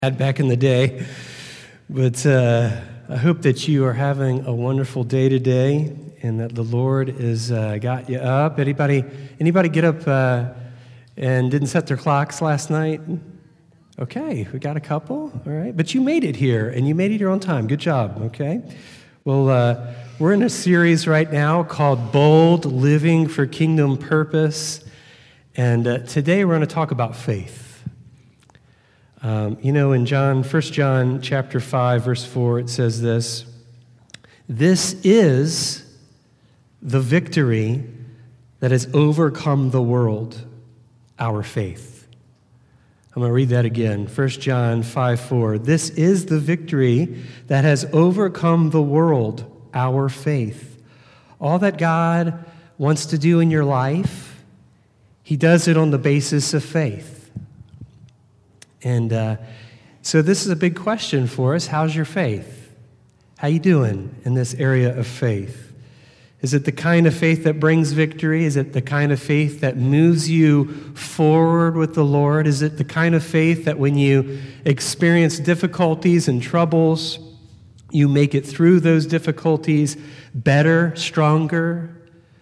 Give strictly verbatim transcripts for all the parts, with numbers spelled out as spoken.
had back in the day, but uh, I hope that you are having a wonderful day today, and that the Lord has uh, got you up. Anybody, anybody get up uh, and didn't set their clocks last night? Okay, we got a couple. All right, but you made it here, and you made it your own time. Good job. Okay, well, uh, we're in a series right now called "Bold Living for Kingdom Purpose," and uh, today we're going to talk about faith. Um, you know, in John, First John chapter five, verse four, it says this: "This is the victory that has overcome the world, our faith." I'm going to read that again. First John five four. "This is the victory that has overcome the world, our faith." All that God wants to do in your life, He does it on the basis of faith. And uh, so this is a big question for us. How's your faith? How you doing in this area of faith? Is it the kind of faith that brings victory? Is it the kind of faith that moves you forward with the Lord? Is it the kind of faith that when you experience difficulties and troubles, you make it through those difficulties better, stronger?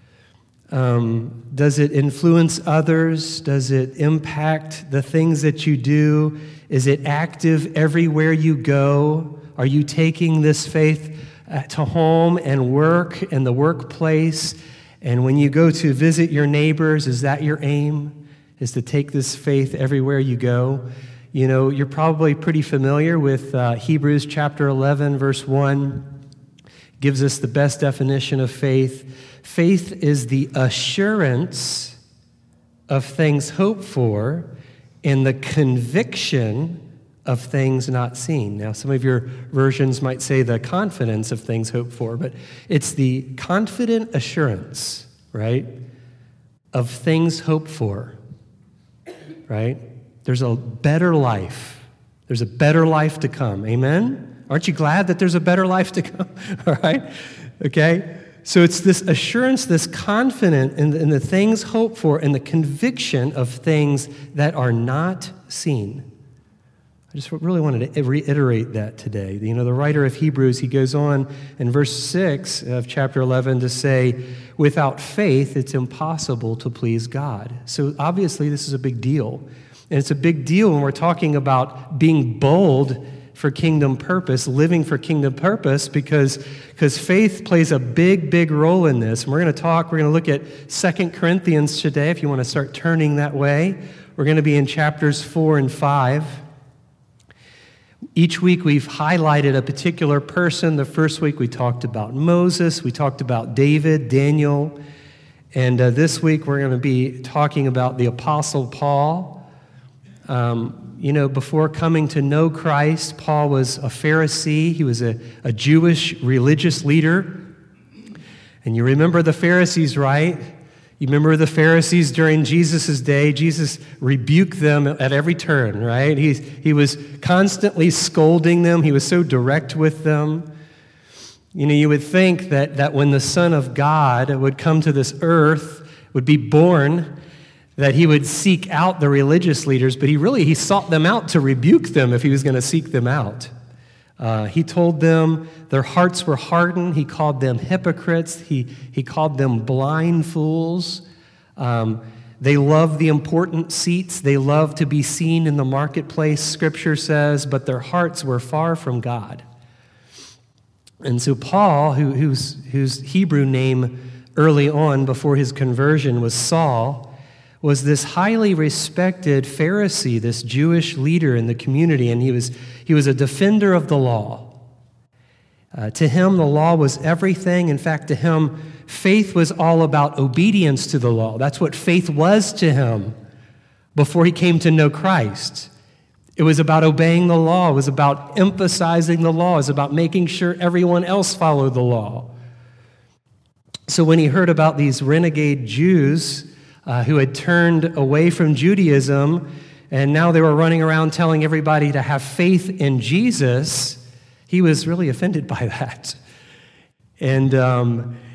Um, does it influence others? Does it impact the things that you do? Is it active everywhere you go? Are you taking this faith to home and work and the workplace? And when you go to visit your neighbors, is that your aim? Is to take this faith everywhere you go? You know, you're probably pretty familiar with uh, Hebrews chapter eleven, verse one. Gives us the best definition of faith. Faith is the assurance of things hoped for and the conviction of things not seen. Now, some of your versions might say the confidence of things hoped for, but it's the confident assurance, right, of things hoped for, right? There's a better life. There's a better life to come. Amen? Aren't you glad that there's a better life to come? All right? Okay? So it's this assurance, this confidence in the, in the things hoped for and the conviction of things that are not seen. I just really wanted to reiterate that today. You know, the writer of Hebrews, he goes on in verse six of chapter eleven to say, without faith, it's impossible to please God. So obviously this is a big deal. And it's a big deal when we're talking about being bold for kingdom purpose, living for kingdom purpose, because, because faith plays a big, big role in this. And we're going to talk, we're going to look at Second Corinthians today, if you want to start turning that way. We're going to be in chapters four and five. Each week we've highlighted a particular person. The first week we talked about Moses, we talked about David, Daniel, and uh, this week we're going to be talking about the Apostle Paul. Um, You know, before coming to know Christ, Paul was a Pharisee. He was a, a Jewish religious leader. And you remember the Pharisees, right? You remember the Pharisees during Jesus' day. Jesus rebuked them at every turn, right? He, he was constantly scolding them. He was so direct with them. You know, you would think that, that when the Son of God would come to this earth, would be born, that he would seek out the religious leaders, but he really, he sought them out to rebuke them if he was going to seek them out. Uh, he told them their hearts were hardened. He called them hypocrites. He, he called them blind fools. Um, they love the important seats. They love to be seen in the marketplace, Scripture says, but their hearts were far from God. And so Paul, who, whose, whose Hebrew name early on before his conversion was Saul, was this highly respected Pharisee, this Jewish leader in the community, and he was he was a defender of the law. Uh, to him, the law was everything. In fact, to him, faith was all about obedience to the law. That's what faith was to him before he came to know Christ. It was about obeying the law. It was about emphasizing the law. It was about making sure everyone else followed the law. So when he heard about these renegade Jews, Uh, who had turned away from Judaism, and now they were running around telling everybody to have faith in Jesus, he was really offended by that. And um,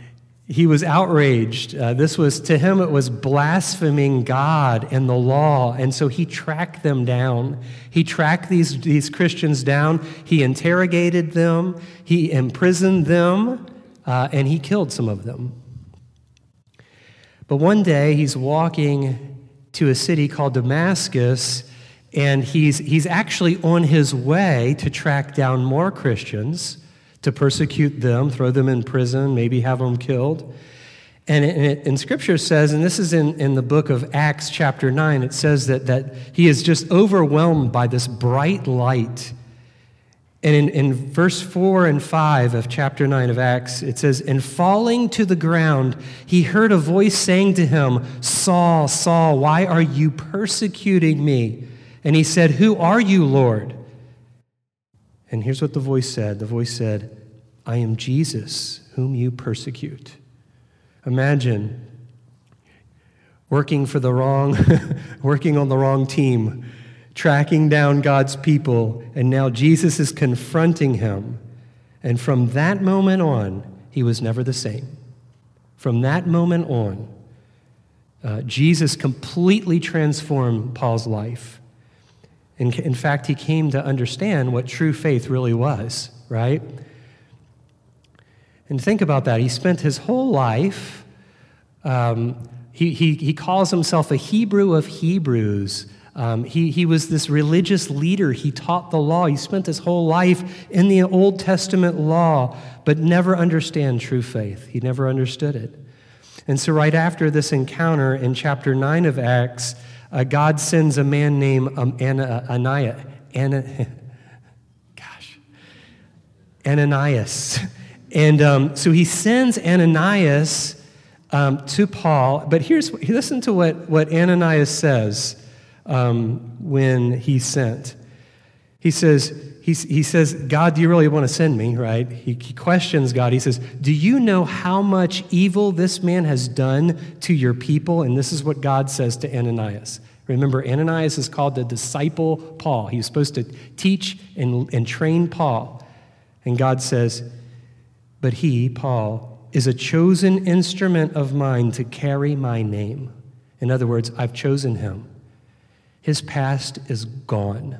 He was outraged. Uh, this was, to him, it was blaspheming God and the law. And so he tracked them down. He tracked these, these Christians down. He interrogated them. He imprisoned them. Uh, and he killed some of them. But one day, he's walking to a city called Damascus, and he's, he's actually on his way to track down more Christians, to persecute them, throw them in prison, maybe have them killed. And, it, and, it, and Scripture says, and this is in, in the book of Acts chapter nine, it says that, that he is just overwhelmed by this bright light. And in, in verse four and five of chapter nine of Acts, it says, "And falling to the ground, he heard a voice saying to him, 'Saul, Saul, why are you persecuting me?' And he said, 'Who are you, Lord?' And here's what the voice said. The voice said, 'I am Jesus, whom you persecute.'" Imagine working for the wrong, working on the wrong team, tracking down God's people, and now Jesus is confronting him. And from that moment on, he was never the same. From that moment on, uh, Jesus completely transformed Paul's life. In, in fact, he came to understand what true faith really was, right? And think about that. He spent his whole life, um, he, he, he calls himself a Hebrew of Hebrews. Um, he, he was this religious leader. He taught the law. He spent his whole life in the Old Testament law, but never understand true faith. He never understood it. And so right after this encounter in chapter nine of Acts, Uh, God sends a man named um, Ana, Ananias, Ana, gosh, Ananias. And um, so he sends Ananias um, to Paul. But here's, listen to what, what Ananias says um, when he's sent. He says, he, he says, "God, do you really want to send me?" Right? He, he questions God. He says, "Do you know how much evil this man has done to your people?" And this is what God says to Ananias. Remember, Ananias is called the disciple Paul. He was supposed to teach and, and train Paul. And God says, "But he, Paul, is a chosen instrument of mine to carry my name." In other words, I've chosen him. His past is gone.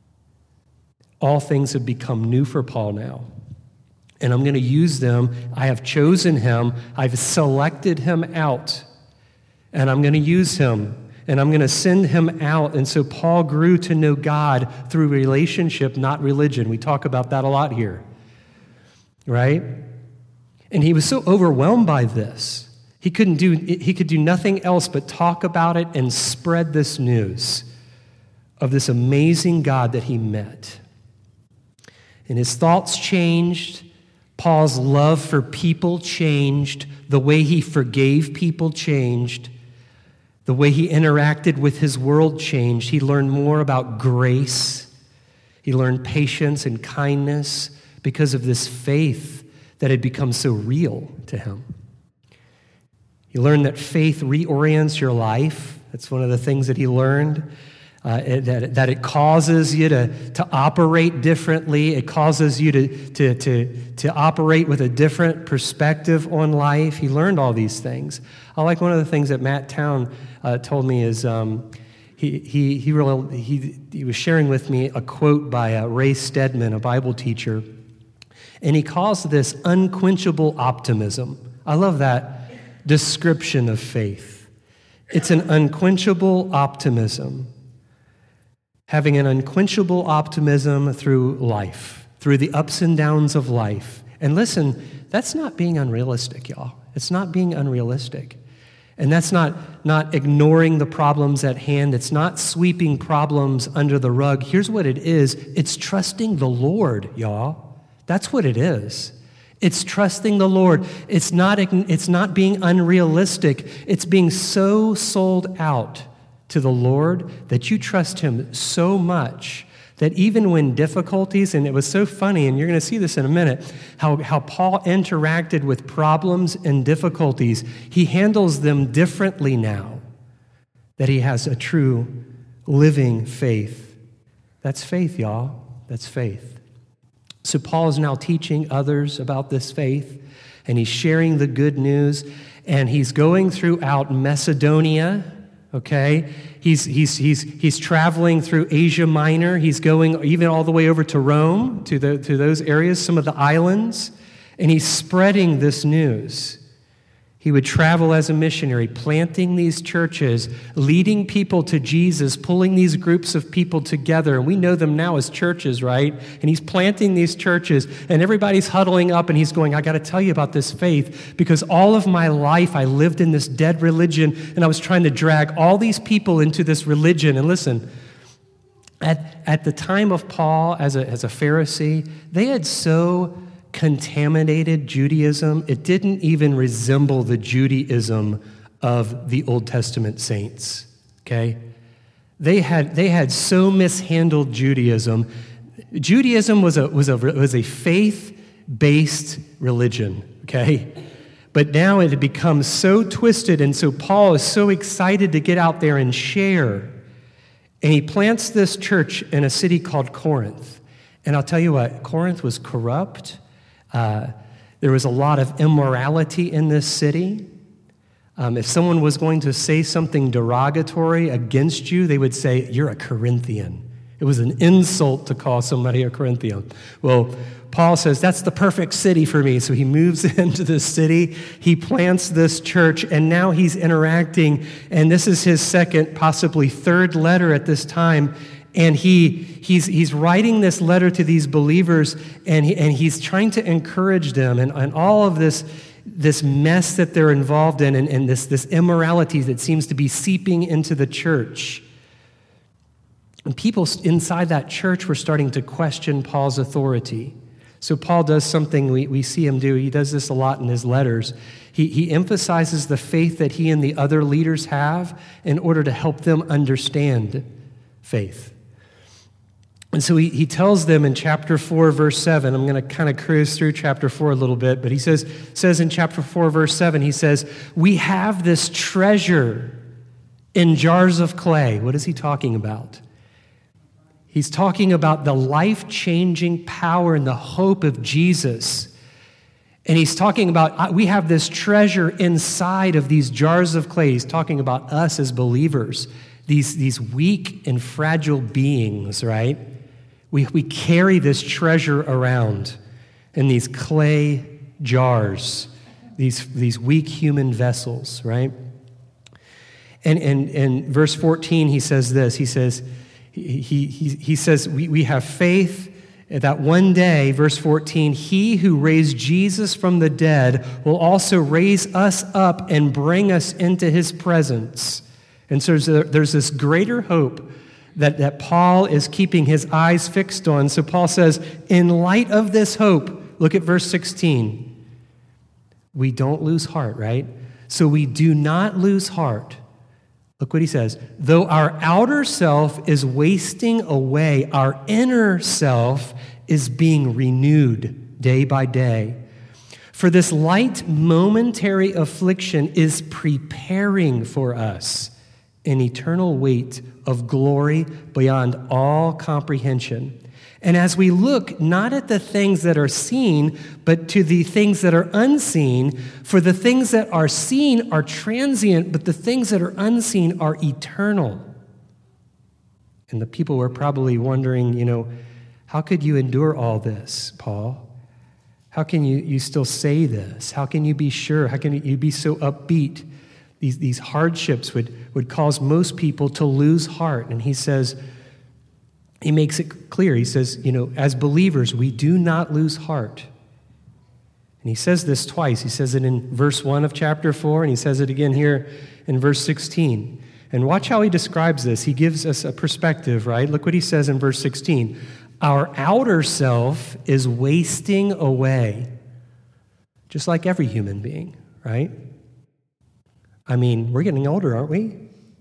All things have become new for Paul now. And I'm going to use them. I have chosen him. I've selected him out. And I'm going to use him. And I'm going to send him out. And so Paul grew to know God through relationship, not religion. We talk about that a lot here. Right? And he was so overwhelmed by this. He couldn't do, he could do nothing else but talk about it and spread this news of this amazing God that he met. And his thoughts changed. Paul's love for people changed. The way he forgave people changed. The way he interacted with his world changed. He learned more about grace. He learned patience and kindness because of this faith that had become so real to him. He learned that faith reorients your life. That's one of the things that he learned. Uh, that, that it causes you to, to operate differently. It causes you to, to, to, to operate with a different perspective on life. He learned all these things. I like one of the things that Matt Town uh, told me is um, he, he, he, really, he, he was sharing with me a quote by uh, Ray Stedman, a Bible teacher, and he calls this unquenchable optimism. I love that description of faith. It's an unquenchable optimism. Having an unquenchable optimism through life, through the ups and downs of life. And listen, that's not being unrealistic, y'all. It's not being unrealistic. And that's not, not ignoring the problems at hand. It's not sweeping problems under the rug. Here's what it is. It's trusting the Lord, y'all. That's what it is. It's trusting the Lord. It's not, it's not being unrealistic. It's being so sold out to the Lord that you trust him so much that even when difficulties, and it was so funny, and you're going to see this in a minute, how, how Paul interacted with problems and difficulties, he handles them differently now that he has a true living faith. That's faith, y'all. That's faith. So Paul is now teaching others about this faith, and he's sharing the good news, and he's going throughout Macedonia, okay? He's, he's, he's, he's traveling through Asia Minor. He's going even all the way over to Rome, to, the, to those areas, some of the islands, and he's spreading this news. He would travel as a missionary, planting these churches, leading people to Jesus, pulling these groups of people together. And we know them now as churches, right? And he's planting these churches, and everybody's huddling up, and he's going, I got to tell you about this faith, because all of my life I lived in this dead religion, and I was trying to drag all these people into this religion. And listen, at, at the time of Paul, as a, as a Pharisee, they had so contaminated Judaism, it didn't even resemble the Judaism of the Old Testament saints, okay? They had they had so mishandled Judaism. Judaism was a was a was a faith-based religion, okay? But now it had become so twisted, and so Paul is so excited to get out there and share. And he plants this church in a city called Corinth. And I'll tell you what, Corinth was corrupt. Uh, there was a lot of immorality in this city. Um, if someone was going to say something derogatory against you, they would say, you're a Corinthian. It was an insult to call somebody a Corinthian. Well, Paul says, that's the perfect city for me. So he moves into this city, he plants this church, and now he's interacting, and this is his second, possibly third letter at this time. And he he's he's writing this letter to these believers, and he, and he's trying to encourage them, and, and all of this this mess that they're involved in, and, and this this immorality that seems to be seeping into the church. And people inside that church were starting to question Paul's authority. So Paul does something we, we see him do. He does this a lot in his letters. He, he emphasizes the faith that he and the other leaders have in order to help them understand faith. And so he, he tells them in chapter four, verse seven, I'm going to kind of cruise through chapter four a little bit, but he says, says in chapter four, verse seven, he says, we have this treasure in jars of clay. What is he talking about? He's talking about the life-changing power and the hope of Jesus. And he's talking about, we have this treasure inside of these jars of clay. He's talking about us as believers, these, these weak and fragile beings, right? We, we carry this treasure around in these clay jars, these, these weak human vessels, right? And and and verse fourteen, he says this. He says, he, he, he says, we, we have faith that one day, verse fourteen, he who raised Jesus from the dead will also raise us up and bring us into his presence. And so there's, there's this greater hope that, that Paul is keeping his eyes fixed on. So Paul says, in light of this hope, look at verse sixteen. We don't lose heart, right? So we do not lose heart. Look what he says. Though our outer self is wasting away, our inner self is being renewed day by day. For this light momentary affliction is preparing for us an eternal weight of glory beyond all comprehension. And as we look not at the things that are seen, but to the things that are unseen, for the things that are seen are transient, but the things that are unseen are eternal. And the people were probably wondering, you know, how could you endure all this, Paul? How can you, you still say this? How can you be sure? How can you be so upbeat? These, these hardships would, would cause most people to lose heart. And he says, he makes it clear. He says, you know, as believers, we do not lose heart. And he says this twice. He says it in verse one of chapter four, and he says it again here in verse sixteen. And watch how he describes this. He gives us a perspective, right? Look what he says in verse sixteen. Our outer self is wasting away, just like every human being, right? I mean, we're getting older, aren't we?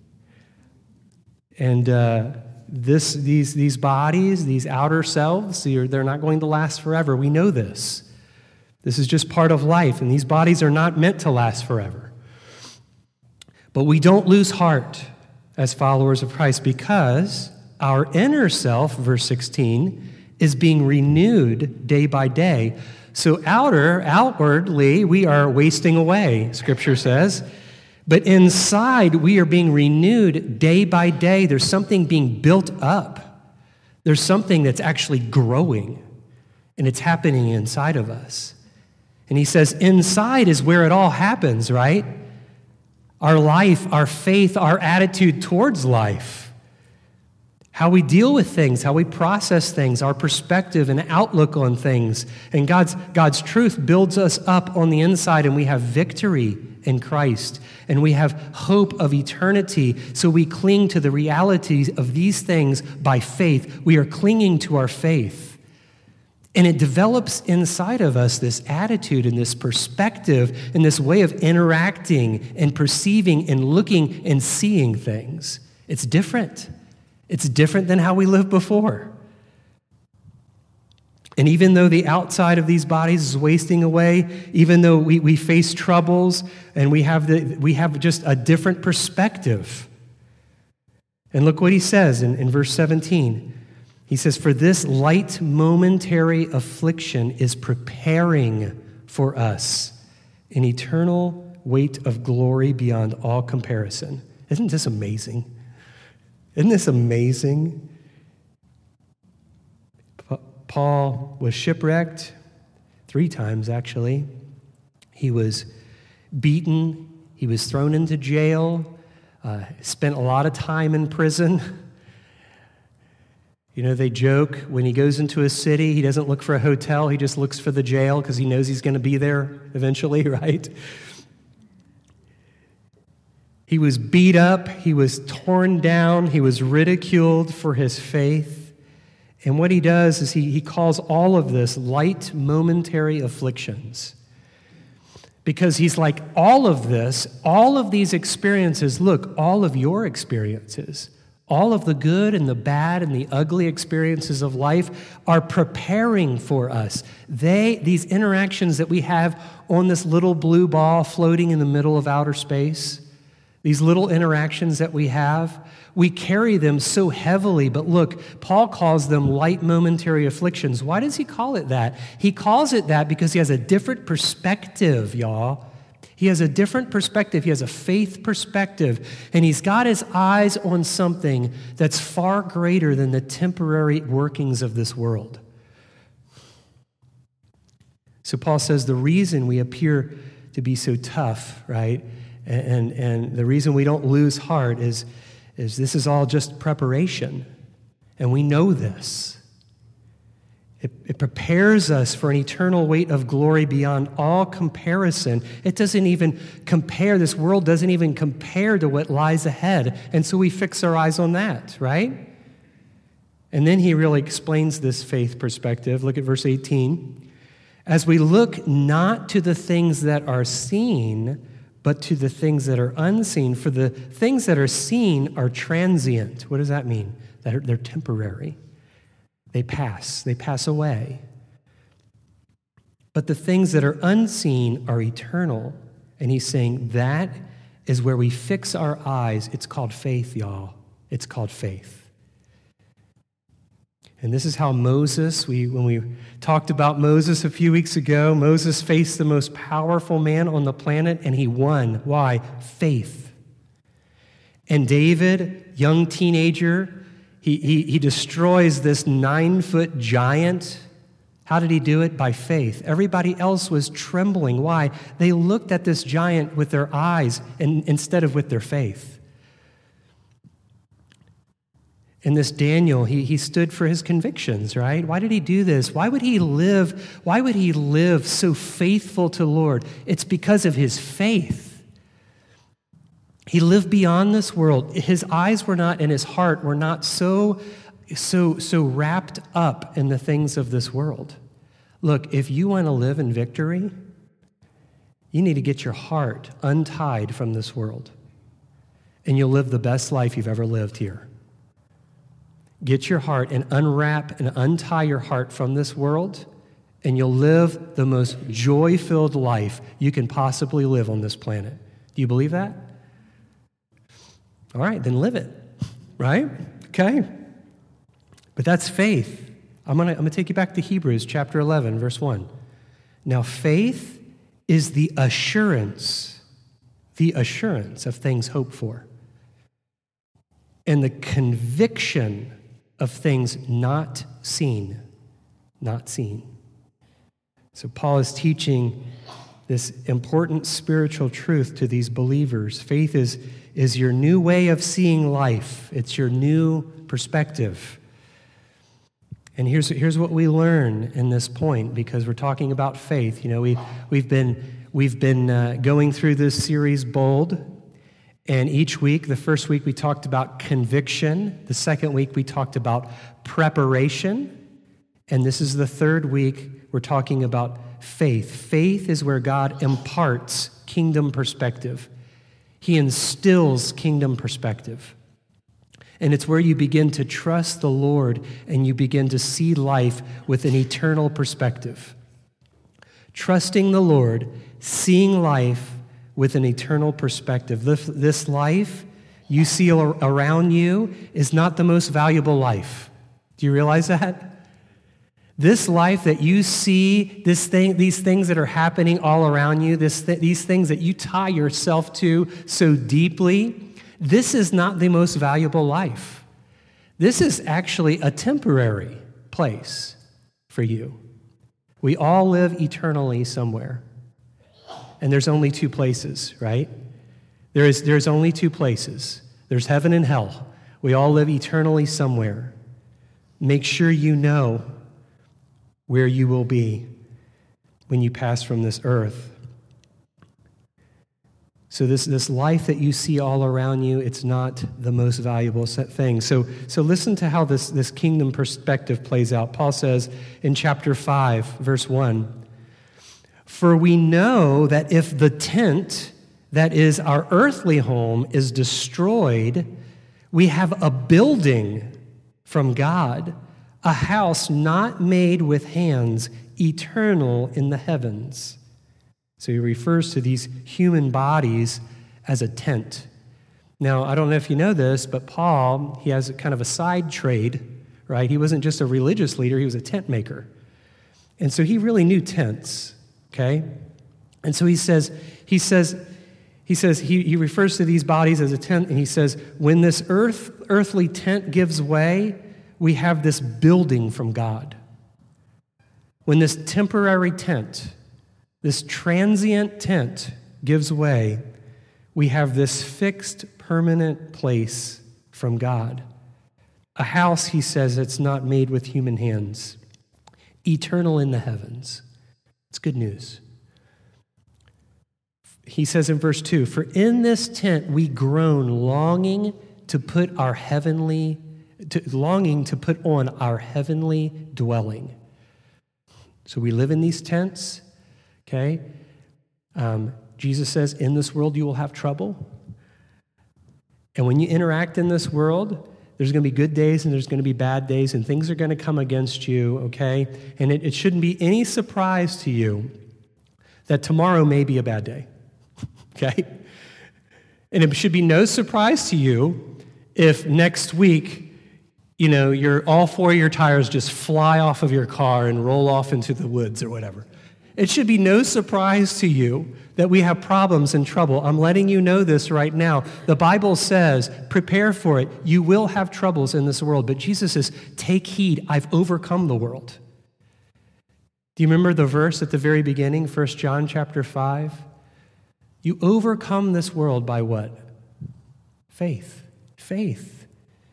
And uh, this, these, these bodies, these outer selves, they're, they're not going to last forever. We know this. This is just part of life, and these bodies are not meant to last forever. But we don't lose heart as followers of Christ because our inner self, verse sixteen, is being renewed day by day. So outer, outwardly, we are wasting away, Scripture says. But inside, we are being renewed day by day. There's something being built up. There's something that's actually growing, and it's happening inside of us. And he says, inside is where it all happens, right? Our life, our faith, our attitude towards life, how we deal with things, how we process things, our perspective and outlook on things. And God's, God's truth builds us up on the inside, and we have victory in Christ, and we have hope of eternity. So we cling to the realities of these things by faith. We are clinging to our faith. And it develops inside of us this attitude and this perspective and this way of interacting and perceiving and looking and seeing things. It's different. It's different than how we lived before. And even though the outside of these bodies is wasting away, even though we, we face troubles and we have, the, we have just a different perspective. And look what he says in, in verse seventeen. He says, for this light momentary affliction is preparing for us an eternal weight of glory beyond all comparison. Isn't this amazing? Isn't this amazing? Paul was shipwrecked three times, actually. He was beaten. He was thrown into jail, uh, spent a lot of time in prison. You know, they joke when he goes into a city, he doesn't look for a hotel, he just looks for the jail because he knows he's going to be there eventually, right? He was beat up, he was torn down, he was ridiculed for his faith. And what he does is he, he calls all of this light momentary afflictions. Because he's like, all of this, all of these experiences, look, all of your experiences, all of the good and the bad and the ugly experiences of life are preparing for us. They, these interactions that we have on this little blue ball floating in the middle of outer space, these little interactions that we have, we carry them so heavily. But look, Paul calls them light momentary afflictions. Why does he call it that? He calls it that because he has a different perspective, y'all. He has a different perspective. He has a faith perspective. And he's got his eyes on something that's far greater than the temporary workings of this world. So Paul says the reason we appear to be so tough, right, and, and the reason we don't lose heart is, is this is all just preparation. And we know this. It, it prepares us for an eternal weight of glory beyond all comparison. It doesn't even compare, this world doesn't even compare to what lies ahead. And so we fix our eyes on that, right? And then he really explains this faith perspective. Look at verse eighteen. As we look not to the things that are seen, but to the things that are unseen. For the things that are seen are transient. What does that mean? That they're temporary. They pass. They pass away. But the things that are unseen are eternal. And he's saying that is where we fix our eyes. It's called faith, y'all. It's called faith. And this is how Moses, we when we talked about Moses a few weeks ago, Moses faced the most powerful man on the planet, and he won. Why? Faith. And David, young teenager, He, he, he destroys this nine-foot giant. How did he do it? By faith. Everybody else was trembling. Why? They looked at this giant with their eyes and, instead of with their faith. And this Daniel, he, he stood for his convictions, right? Why did he do this? Why would he live? Why would he live so faithful to the Lord? It's because of his faith. He lived beyond this world. His eyes were not, and his heart were not so, so, so wrapped up in the things of this world. Look, if you want to live in victory, you need to get your heart untied from this world, and you'll live the best life you've ever lived here. Get your heart and unwrap and untie your heart from this world, and you'll live the most joy-filled life you can possibly live on this planet. Do you believe that? All right, then live it, right? Okay. But that's faith. I'm going to I'm going to take you back to Hebrews chapter eleven, verse one. Now, faith is the assurance, the assurance of things hoped for, and the conviction of things not seen, not seen. So Paul is teaching this important spiritual truth to these believers. Faith is, is your new way of seeing life. It's your new perspective. And here's, here's what we learn in this point, because we're talking about faith. You know, we, we've been, we've been uh, going through this series, Bold, and each week, the first week we talked about conviction. The second week we talked about preparation. And this is the third week we're talking about faith. Faith is where God imparts kingdom perspective. He instills kingdom perspective. And it's where you begin to trust the Lord and you begin to see life with an eternal perspective. Trusting the Lord, seeing life with an eternal perspective. This, this life you see around you is not the most valuable life. Do you realize that? This life that you see, this thing, these things that are happening all around you, this th- these things that you tie yourself to so deeply, this is not the most valuable life. This is actually a temporary place for you. We all live eternally somewhere. And there's only two places, right? There is, there's only two places. There's heaven and hell. We all live eternally somewhere. Make sure you know where you will be when you pass from this earth. So this, this life that you see all around you, it's not the most valuable thing. So, so listen to how this, this kingdom perspective plays out. Paul says in chapter five, verse one, "For we know that if the tent, that is our earthly home, is destroyed, we have a building from God, a house not made with hands, eternal in the heavens." So he refers to these human bodies as a tent. Now, I don't know if you know this, but Paul, he has a kind of a side trade, right? He wasn't just a religious leader, he was a tent maker. And so he really knew tents, okay? And so he says, he says, he says, he, he refers to these bodies as a tent, and he says, when this earth, earthly tent gives way, we have this building from God. When this temporary tent, this transient tent gives way, we have this fixed, permanent place from God. A house, he says, that's not made with human hands, eternal in the heavens. It's good news. He says in verse two, "For in this tent we groan, longing to put our heavenly, to, longing to put on our heavenly dwelling." So we live in these tents, okay? Um, Jesus says, in this world you will have trouble. And when you interact in this world, there's going to be good days and there's going to be bad days, and things are going to come against you, okay? And it, it shouldn't be any surprise to you that tomorrow may be a bad day, okay? And it should be no surprise to you if next week, you know, your, all four of your tires just fly off of your car and roll off into the woods or whatever. It should be no surprise to you that we have problems and trouble. I'm letting you know this right now. The Bible says, prepare for it. You will have troubles in this world. But Jesus says, take heed. I've overcome the world. Do you remember the verse at the very beginning, First John chapter five? You overcome this world by what? Faith. Faith.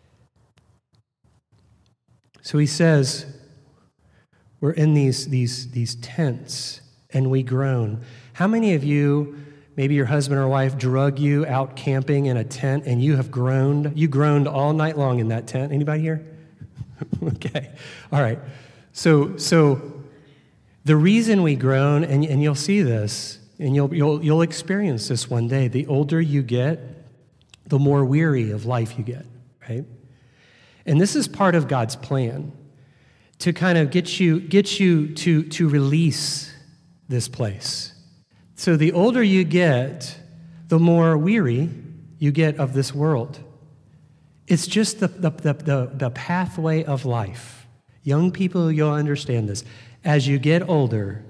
So he says, we're in these, these, these tents, and we groan. How many of you, maybe your husband or wife, drug you out camping in a tent, and you have groaned? You groaned all night long in that tent. Anybody here? Okay. All right. So, so the reason we groan, and, and you'll see this, and you'll, you'll, you'll experience this one day, the older you get, the more weary of life you get, right? And this is part of God's plan, to kind of get you get you to, to release this place. So the older you get, the more weary you get of this world. It's just the, the, the, the, the pathway of life. Young people, you'll understand this. As you get older,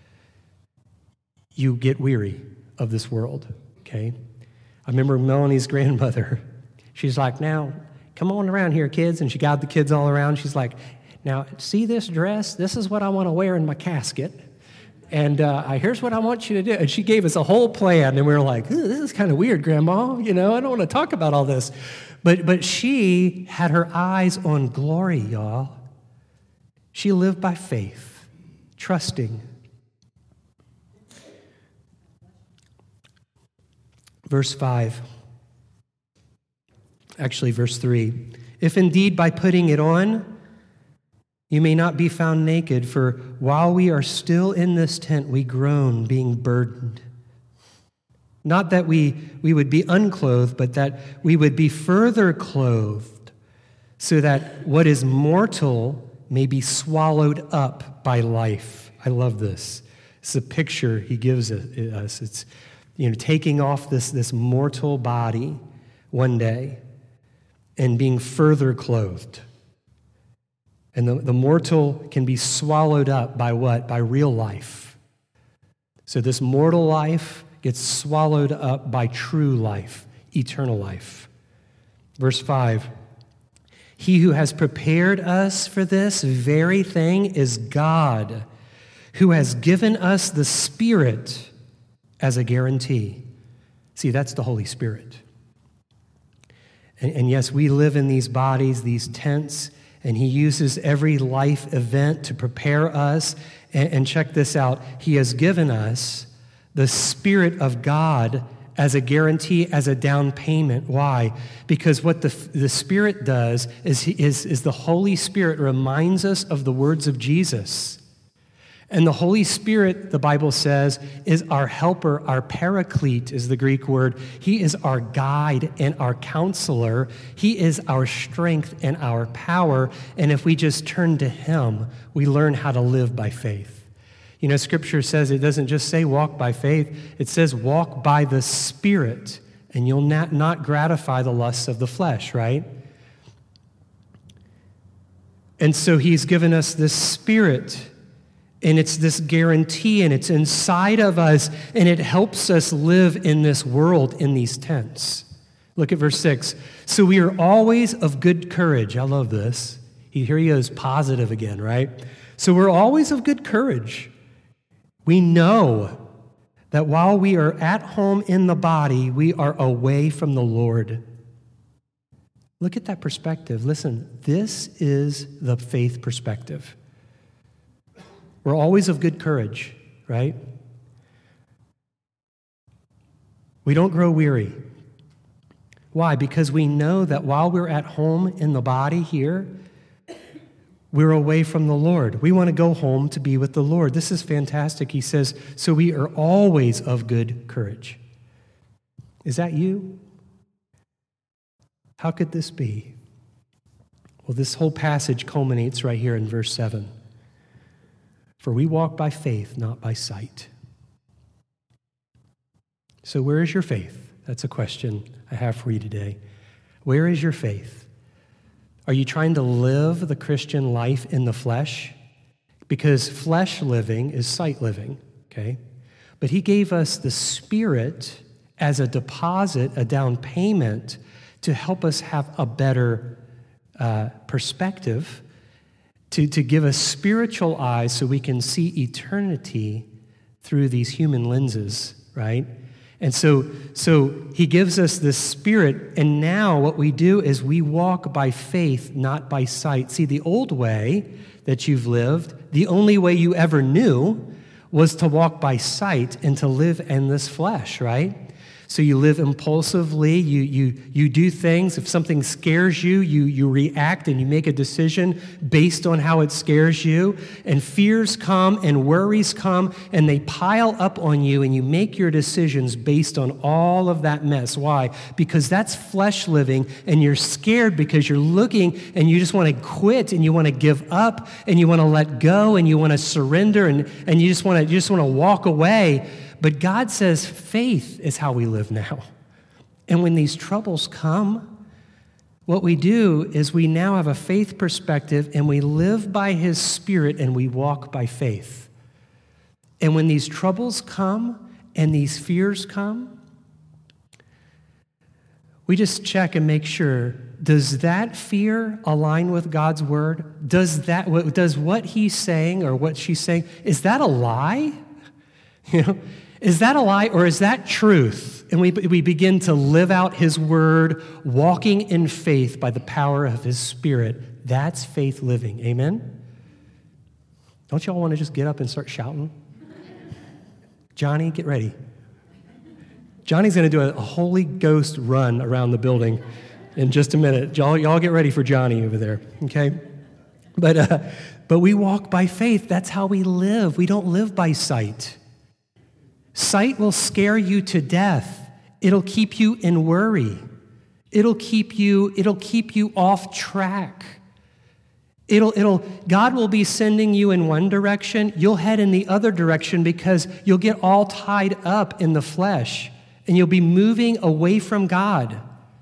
you get weary of this world, okay? I remember Melanie's grandmother. She's like, now, come on around here, kids. And she got the kids all around. She's like, now, see this dress? This is what I want to wear in my casket. And uh, here's what I want you to do. And she gave us a whole plan. And we were like, this is kind of weird, Grandma. You know, I don't want to talk about all this. But, but she had her eyes on glory, y'all. She lived by faith, trusting. Verse five. Actually, verse three. If indeed by putting it on, you may not be found naked, for while we are still in this tent, we groan, being burdened. Not that we, we would be unclothed, but that we would be further clothed, so that what is mortal may be swallowed up by life. I love this. It's a picture he gives us. It's, you know, taking off this, this mortal body one day and being further clothed. And the, the mortal can be swallowed up by what? By real life. So this mortal life gets swallowed up by true life, eternal life. Verse five, he who has prepared us for this very thing is God, who has given us the Spirit as a guarantee. See, that's the Holy Spirit. And, and yes, we live in these bodies, these tents, and he uses every life event to prepare us. And, and check this out. He has given us the Spirit of God as a guarantee, as a down payment. Why? Because what the, the Spirit does is, is, is the Holy Spirit reminds us of the words of Jesus. And the Holy Spirit, the Bible says, is our helper, our paraclete is the Greek word. He is our guide and our counselor. He is our strength and our power. And if we just turn to him, we learn how to live by faith. You know, Scripture says it doesn't just say walk by faith. It says walk by the Spirit, and you'll not, not gratify the lusts of the flesh, right? And so he's given us this Spirit. And it's this guarantee, and it's inside of us, and it helps us live in this world in these tents. Look at verse six. So we are always of good courage. I love this. Here he goes, positive again, right? So we're always of good courage. We know that while we are at home in the body, we are away from the Lord. Look at that perspective. Listen, this is the faith perspective. We're always of good courage, right? We don't grow weary. Why? Because we know that while we're at home in the body here, we're away from the Lord. We want to go home to be with the Lord. This is fantastic. He says, so we are always of good courage. Is that you? How could this be? Well, this whole passage culminates right here in verse seven. For we walk by faith, not by sight. So where is your faith? That's a question I have for you today. Where is your faith? Are you trying to live the Christian life in the flesh? Because flesh living is sight living, okay? But he gave us the Spirit as a deposit, a down payment, to help us have a better uh, perspective, To, to give us spiritual eyes so we can see eternity through these human lenses, right? And so, so he gives us this Spirit, and now what we do is we walk by faith, not by sight. See, the old way that you've lived, the only way you ever knew was to walk by sight and to live in this flesh, right? So you live impulsively, you you you do things. If something scares you, you you react and you make a decision based on how it scares you. And fears come and worries come and they pile up on you, and you make your decisions based on all of that mess. Why? Because that's flesh living, and you're scared because you're looking and you just want to quit and you want to give up and you want to let go and you want to surrender and, and you just want to you just want to walk away. But God says faith is how we live now. And when these troubles come, what we do is we now have a faith perspective and we live by his Spirit and we walk by faith. And when these troubles come and these fears come, we just check and make sure, does that fear align with God's word? Does that, does what he's saying or what she's saying, is that a lie? You know, is that a lie or is that truth? And we, we begin to live out his word, walking in faith by the power of his Spirit. That's faith living. Amen? Don't y'all want to just get up and start shouting? Johnny, get ready. Johnny's going to do a Holy Ghost run around the building in just a minute. Y'all, y'all get ready for Johnny over there, okay? But, uh, but we walk by faith. That's how we live. We don't live by sight. Sight will scare you to death. It'll keep you in worry. It'll keep you, it'll keep you off track. It'll, it'll, God will be sending you in one direction. You'll head in the other direction because you'll get all tied up in the flesh and you'll be moving away from God.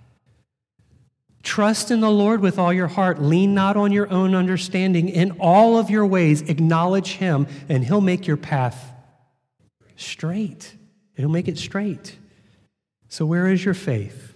Trust in the Lord with all your heart. Lean not on your own understanding. In all of your ways, acknowledge him, and he'll make your path straight. He'll make it straight. So where is your faith?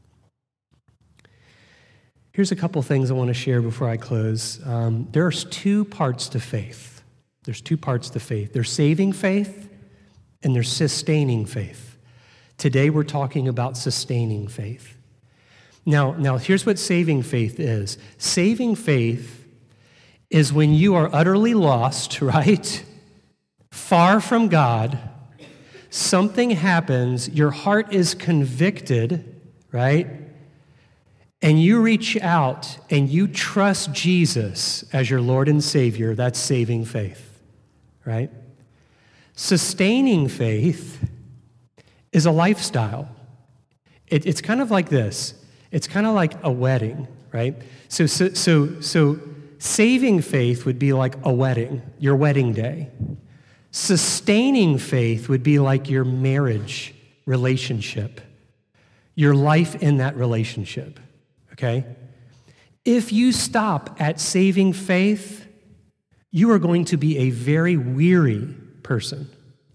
Here's a couple things I want to share before I close. Um, there's two parts to faith. There's two parts to faith. There's saving faith and there's sustaining faith. Today we're talking about sustaining faith. Now, now here's what saving faith is. Saving faith is when you are utterly lost, right? Far from God. Something happens, your heart is convicted, right? And you reach out and you trust Jesus as your Lord and Savior. That's saving faith, right? Sustaining faith is a lifestyle. It, it's kind of like this. It's kind of like a wedding, right? So, so, so, so saving faith would be like a wedding, your wedding day. Sustaining faith would be like your marriage relationship, your life in that relationship, okay? If you stop at saving faith, you are going to be a very weary person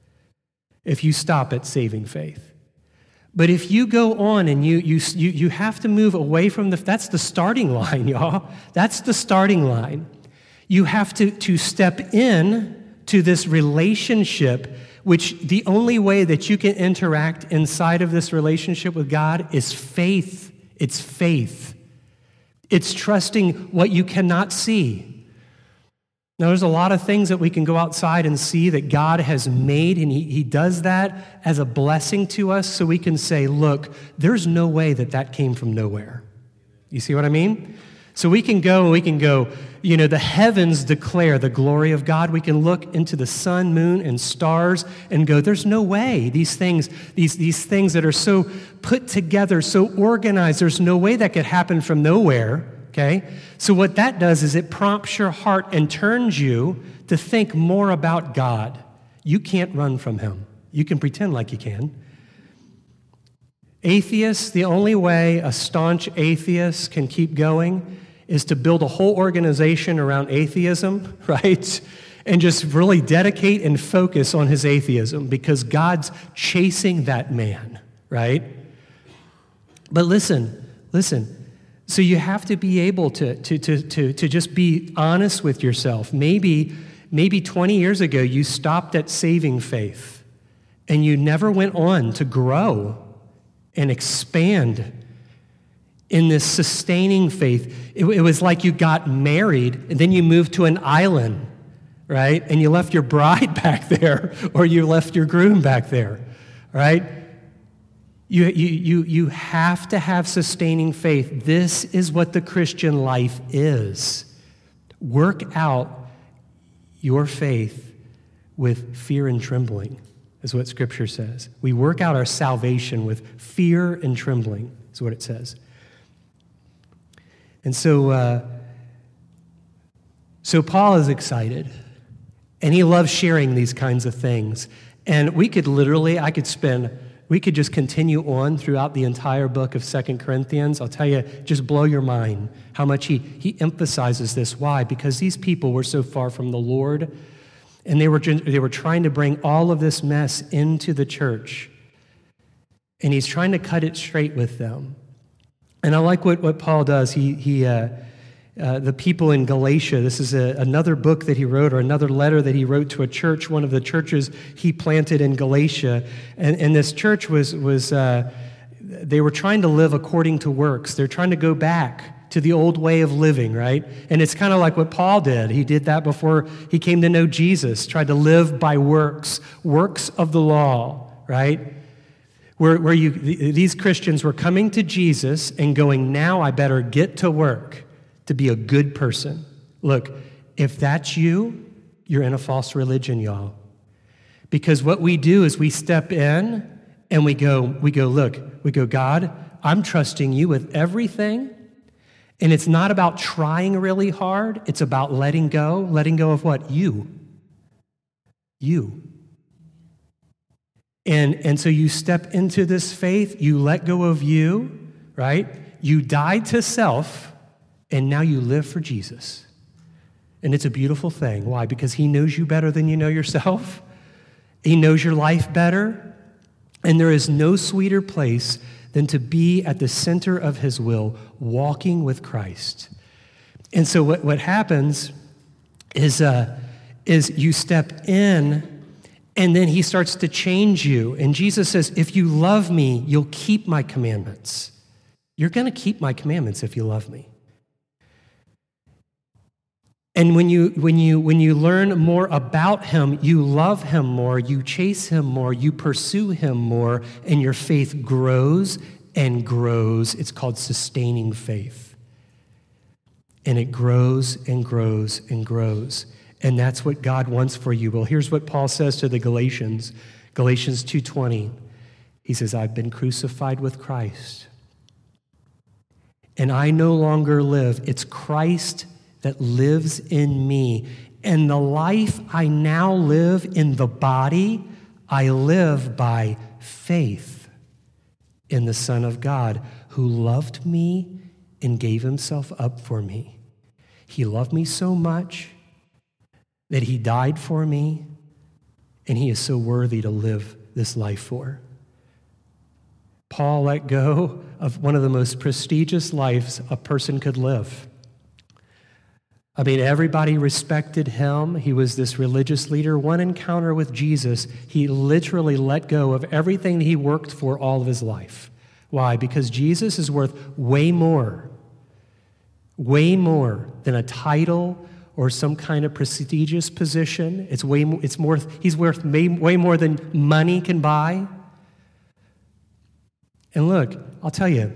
if you stop at saving faith. But if you go on and you you you, you have to move away from the, that's the starting line, y'all. That's the starting line. You have to, to step in to this relationship, which the only way that you can interact inside of this relationship with God is faith. It's faith. It's trusting what you cannot see. Now, there's a lot of things that we can go outside and see that God has made, and he, he does that as a blessing to us so we can say, look, there's no way that that came from nowhere. You see what I mean? So we can go and we can go, you know, the heavens declare the glory of God. We can look into the sun, moon, and stars and go, there's no way. These things, these, these things that are so put together, so organized, there's no way that could happen from nowhere, okay? So what that does is it prompts your heart and turns you to think more about God. You can't run from him. You can pretend like you can. Atheists, the only way a staunch atheist can keep going is to build a whole organization around atheism, right? And just really dedicate and focus on his atheism because God's chasing that man, right? But listen, listen. So you have to be able to, to, to, to, to just be honest with yourself. Maybe, maybe twenty years ago you stopped at saving faith and you never went on to grow and expand in this sustaining faith. It, it was like you got married and then you moved to an island, right? And you left your bride back there or you left your groom back there, right? You, you, you, you have to have sustaining faith. This is what the Christian life is. Work out your faith with fear and trembling, is what Scripture says. We work out our salvation with fear and trembling, is what it says. And so, uh, so Paul is excited, and he loves sharing these kinds of things. And we could literally, I could spend we could just continue on throughout the entire book of Second Corinthians. I'll tell you, just blow your mind how much he, he emphasizes this. Why? Because these people were so far from the Lord, and they were, they were trying to bring all of this mess into the church. And he's trying to cut it straight with them. And I like what, what Paul does. He, he uh, uh, the people in Galatia, this is a, another book that he wrote, or another letter that he wrote to a church, one of the churches he planted in Galatia. And, and this church was, was uh, they were trying to live according to works. They're trying to go back to the old way of living, right? And it's kind of like what Paul did. He did that before he came to know Jesus, tried to live by works, works of the law, right? Where, where you, these Christians were coming to Jesus and going, now I better get to work to be a good person. Look, if that's you, you're in a false religion, y'all. Because what we do is we step in and we go, we go, look, we go, God, I'm trusting you with everything. And it's not about trying really hard. It's about letting go. Letting go of what? You. You. And, and so you step into this faith, you let go of you, right? You died to self, and now you live for Jesus. And it's a beautiful thing. Why? Because he knows you better than you know yourself. He knows your life better. And there is no sweeter place than to be at the center of his will, walking with Christ. And so what, what happens is, uh, is you step in, and then he starts to change you. And Jesus says, if you love me, you'll keep my commandments. You're going to keep my commandments if you love me. And when you, when you, when you learn more about him, you love him more, you chase him more, you pursue him more, and your faith grows and grows. It's called sustaining faith. And it grows and grows and grows. And that's what God wants for you. Well, here's what Paul says to the Galatians, Galatians two twenty. He says, I've been crucified with Christ, and I no longer live. It's Christ that lives in me. And the life I now live in the body, I live by faith in the Son of God, who loved me and gave himself up for me. He loved me so much that he died for me, and he is so worthy to live this life for. Paul let go of one of the most prestigious lives a person could live. I mean, everybody respected him. He was this religious leader. One encounter with Jesus, he literally let go of everything he worked for all of his life. Why? Because Jesus is worth way more, way more than a title or some kind of prestigious position. It's way more, it's more, he's worth way, way more than money can buy. And look, I'll tell you,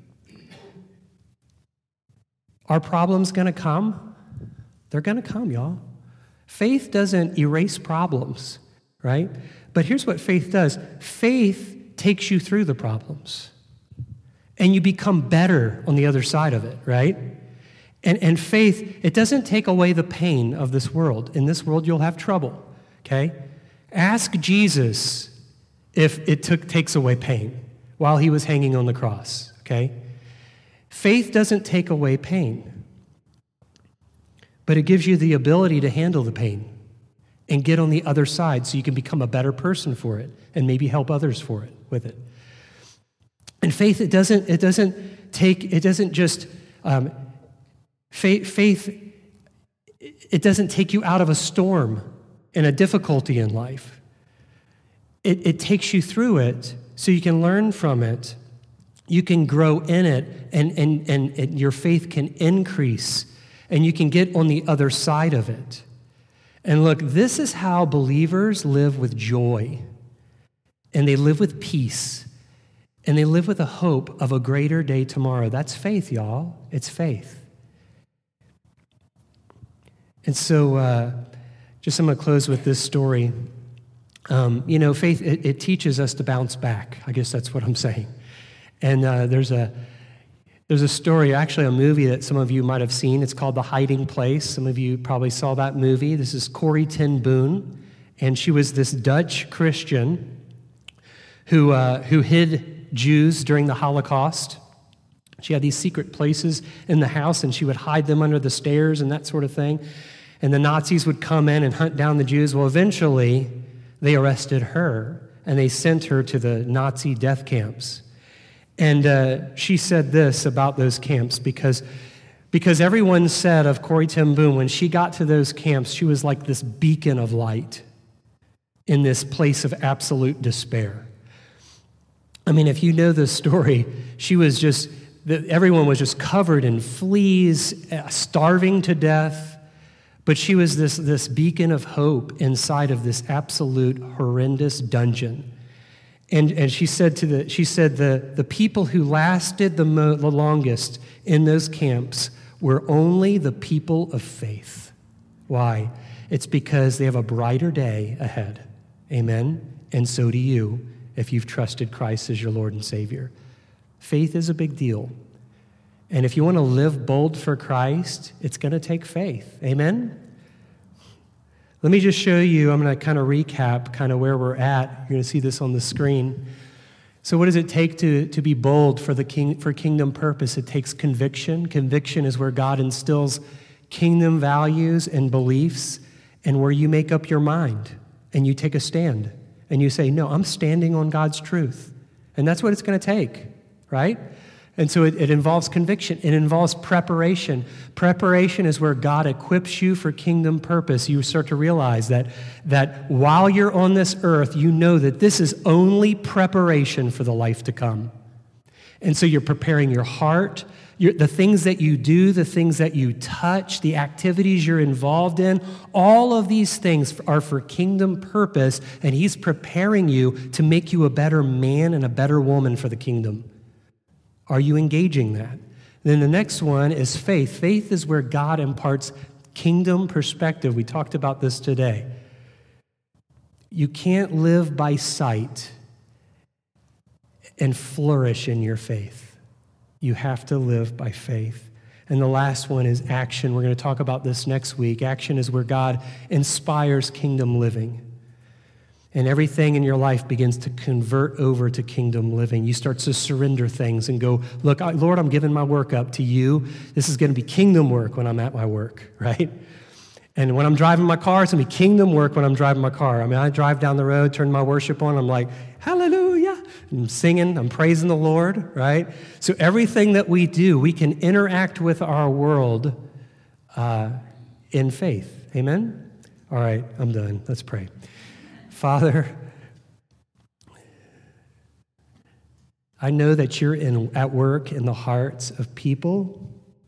are problems going to come? They're going to come, y'all. Faith doesn't erase problems, right? But here's what faith does. Faith takes you through the problems, and you become better on the other side of it, right? And, and faith, it doesn't take away the pain of this world. In this world, you'll have trouble, okay? Ask Jesus if it took, takes away pain while he was hanging on the cross, okay? Faith doesn't take away pain, but it gives you the ability to handle the pain and get on the other side so you can become a better person for it and maybe help others for it with it. And faith, it doesn't, it doesn't take, it doesn't just, um, faith, faith, it doesn't take you out of a storm and a difficulty in life. It, it takes you through it so you can learn from it. You can grow in it, and, and, and, and your faith can increase, and you can get on the other side of it. And look, this is how believers live with joy, and they live with peace, and they live with a hope of a greater day tomorrow. That's faith, y'all. It's faith. And so, uh, just I'm going to close with this story. Um, you know, faith, it, it teaches us to bounce back. I guess that's what I'm saying. And uh, there's a there's a story, actually a movie that some of you might have seen. It's called The Hiding Place. Some of you probably saw that movie. This is Corrie ten Boom, and she was this Dutch Christian who, uh, who hid Jews during the Holocaust. She had these secret places in the house, and she would hide them under the stairs and that sort of thing. And the Nazis would come in and hunt down the Jews. Well, eventually, they arrested her, and they sent her to the Nazi death camps. And uh, she said this about those camps, because, because everyone said of Corrie ten Boom, when she got to those camps, she was like this beacon of light in this place of absolute despair. I mean, if you know the story, she was just, everyone was just covered in fleas, starving to death, but she was this, this beacon of hope inside of this absolute horrendous dungeon. And, and she said to the she said the, the people who lasted the, mo- the longest in those camps were only the people of faith. Why? It's because they have a brighter day ahead. Amen? And so do you, if you've trusted Christ as your Lord and Savior. Faith is a big deal. And if you want to live bold for Christ, it's going to take faith. Amen? Let me just show you, I'm going to kind of recap kind of where we're at. You're going to see this on the screen. So what does it take to, to be bold for the king, for kingdom purpose? It takes conviction. Conviction is where God instills kingdom values and beliefs, and where you make up your mind and you take a stand and you say, no, I'm standing on God's truth. And that's what it's going to take, right? And so it, it involves conviction. It involves preparation. Preparation is where God equips you for kingdom purpose. You start to realize that, that while you're on this earth, you know that this is only preparation for the life to come. And so you're preparing your heart, your, the things that you do, the things that you touch, the activities you're involved in, all of these things are for kingdom purpose, and He's preparing you to make you a better man and a better woman for the kingdom. Are you engaging that? Then the next one is faith. Faith is where God imparts kingdom perspective. We talked about this today. You can't live by sight and flourish in your faith. You have to live by faith. And the last one is action. We're going to talk about this next week. Action is where God inspires kingdom living. And everything in your life begins to convert over to kingdom living. You start to surrender things and go, look, Lord, I'm giving my work up to you. This is going to be kingdom work when I'm at my work, right? And when I'm driving my car, it's going to be kingdom work when I'm driving my car. I mean, I drive down the road, turn my worship on, I'm like, hallelujah. I'm singing, I'm praising the Lord, right? So everything that we do, we can interact with our world uh, in faith. Amen? All right, I'm done. Let's pray. Father, I know that you're in, at work in the hearts of people,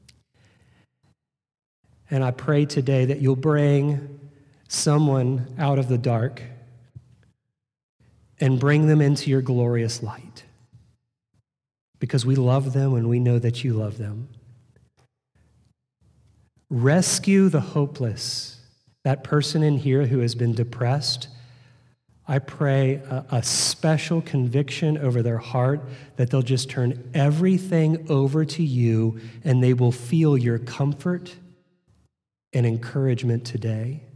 and I pray today that you'll bring someone out of the dark and bring them into your glorious light, because we love them and we know that you love them. Rescue the hopeless, that person in here who has been depressed. I pray a, a special conviction over their heart that they'll just turn everything over to you and they will feel your comfort and encouragement today.